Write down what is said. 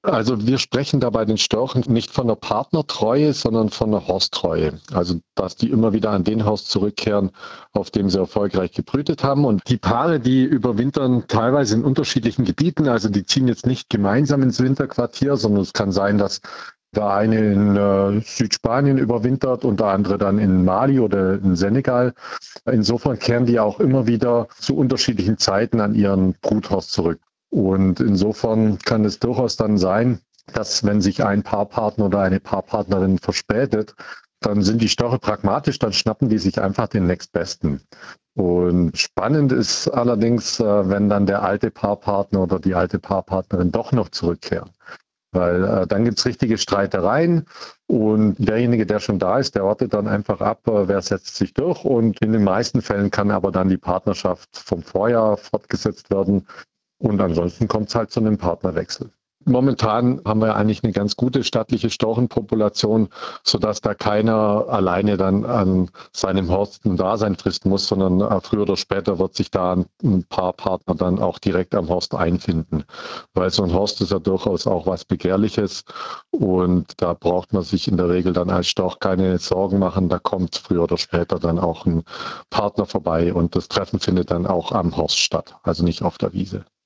Also wir sprechen da bei den Störchen nicht von der Partnertreue, sondern von der Horsttreue. Also dass die immer wieder an den Horst zurückkehren, auf dem sie erfolgreich gebrütet haben. Und die Paare, die überwintern teilweise in unterschiedlichen Gebieten. Also die ziehen jetzt nicht gemeinsam ins Winterquartier, sondern es kann sein, dass der eine in Südspanien überwintert und der andere dann in Mali oder in Senegal. Insofern kehren die auch immer wieder zu unterschiedlichen Zeiten an ihren Bruthorst zurück. Und insofern kann es durchaus dann sein, dass wenn sich ein Paarpartner oder eine Paarpartnerin verspätet, dann sind die Störche pragmatisch, dann schnappen die sich einfach den nächstbesten. Und spannend ist allerdings, wenn dann der alte Paarpartner oder die alte Paarpartnerin doch noch zurückkehren. Weil dann gibt's richtige Streitereien und derjenige, der schon da ist, der wartet dann einfach ab, wer setzt sich durch. Und in den meisten Fällen kann aber dann die Partnerschaft vom Vorjahr fortgesetzt werden. Und ansonsten kommt es halt zu einem Partnerwechsel. Momentan haben wir eigentlich eine ganz gute stattliche Storchenpopulation, sodass da keiner alleine dann an seinem Horst ein Dasein fristen muss, sondern früher oder später wird sich da ein Paarpartner dann auch direkt am Horst einfinden. Weil so ein Horst ist ja durchaus auch was Begehrliches und da braucht man sich in der Regel dann als Storch keine Sorgen machen. Da kommt früher oder später dann auch ein Partner vorbei und das Treffen findet dann auch am Horst statt, also nicht auf der Wiese.